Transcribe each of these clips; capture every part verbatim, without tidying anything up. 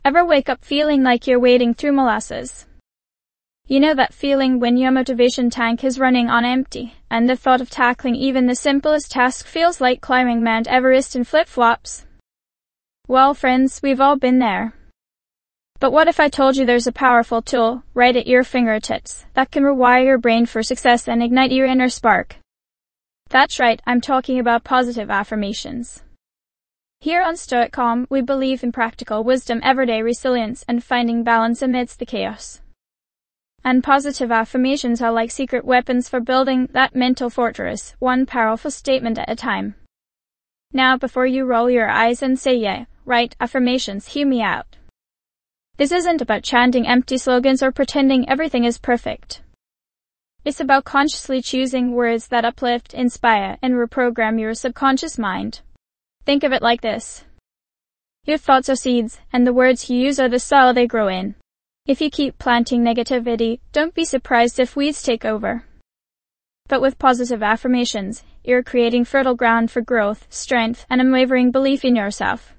Ever wake up feeling like you're wading through molasses? You know that feeling when your motivation tank is running on empty, and the thought of tackling even the simplest task feels like climbing Mount Everest in flip-flops? Well, friends, we've all been there. But what if I told you there's a powerful tool right at your fingertips that can rewire your brain for success and ignite your inner spark? That's right, I'm talking about positive affirmations. Here on Stoic Calm, we believe in practical wisdom, everyday resilience, and finding balance amidst the chaos. And positive affirmations are like secret weapons for building that mental fortress, one powerful statement at a time. Now, before you roll your eyes and say yeah, right affirmations, hear me out. This isn't about chanting empty slogans or pretending everything is perfect. It's about consciously choosing words that uplift, inspire, and reprogram your subconscious mind. Think of it like this. Your thoughts are seeds, and the words you use are the soil they grow in. If you keep planting negativity, don't be surprised if weeds take over. But with positive affirmations, you're creating fertile ground for growth, strength, and unwavering belief in yourself.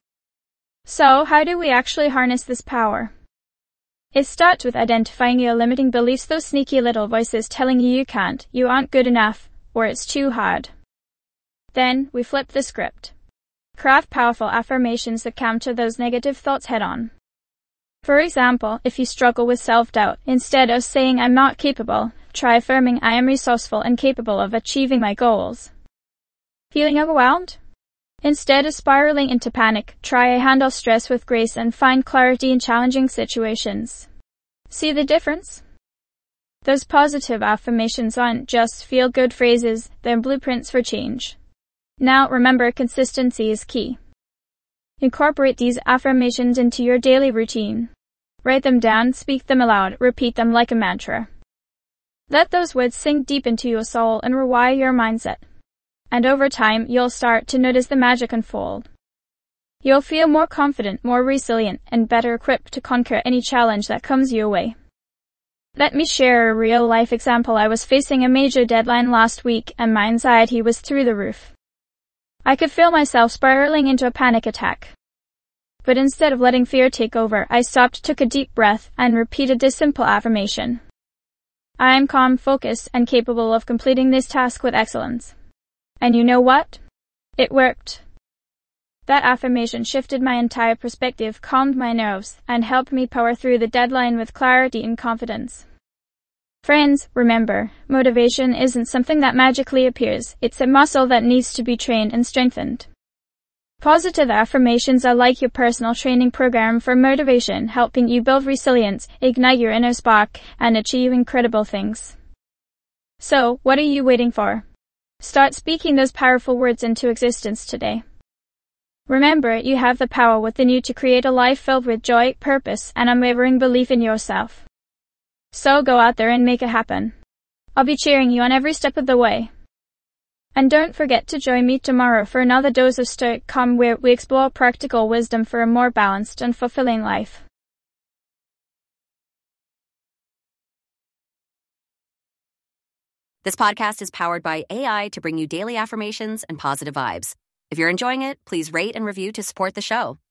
So, how do we actually harness this power? It starts with identifying your limiting beliefs, those sneaky little voices telling you you can't, you aren't good enough, or it's too hard. Then, we flip the script. Craft powerful affirmations that counter those negative thoughts head-on. For example, if you struggle with self-doubt, instead of saying I'm not capable, try affirming I am resourceful and capable of achieving my goals. Feeling overwhelmed? Instead of spiraling into panic, try I handle stress with grace and find clarity in challenging situations. See the difference? Those positive affirmations aren't just feel-good phrases, they're blueprints for change. Now remember, consistency is key. Incorporate these affirmations into your daily routine. Write them down, speak them aloud, repeat them like a mantra. Let those words sink deep into your soul and rewire your mindset. And over time, you'll start to notice the magic unfold. You'll feel more confident, more resilient, and better equipped to conquer any challenge that comes your way. Let me share a real-life example. I was facing a major deadline last week, and my anxiety was through the roof. I could feel myself spiraling into a panic attack. But instead of letting fear take over, I stopped, took a deep breath, and repeated this simple affirmation. I am calm, focused, and capable of completing this task with excellence. And you know what? It worked. That affirmation shifted my entire perspective, calmed my nerves, and helped me power through the deadline with clarity and confidence. Friends, remember, motivation isn't something that magically appears, it's a muscle that needs to be trained and strengthened. Positive affirmations are like your personal training program for motivation, helping you build resilience, ignite your inner spark, and achieve incredible things. So, what are you waiting for? Start speaking those powerful words into existence today. Remember, you have the power within you to create a life filled with joy, purpose, and unwavering belief in yourself. So go out there and make it happen. I'll be cheering you on every step of the way. And don't forget to join me tomorrow for another dose of Stoic Calm, where we explore practical wisdom for a more balanced and fulfilling life. This podcast is powered by A I to bring you daily affirmations and positive vibes. If you're enjoying it, please rate and review to support the show.